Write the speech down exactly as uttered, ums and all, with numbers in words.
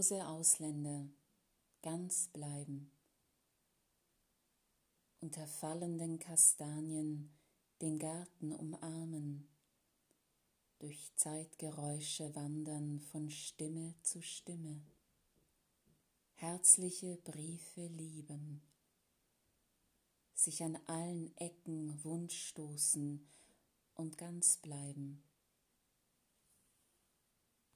Lose Ausländer ganz bleiben, unter fallenden Kastanien den Garten umarmen, durch Zeitgeräusche wandern von Stimme zu Stimme, herzliche Briefe lieben, sich an allen Ecken wundstoßen und ganz bleiben.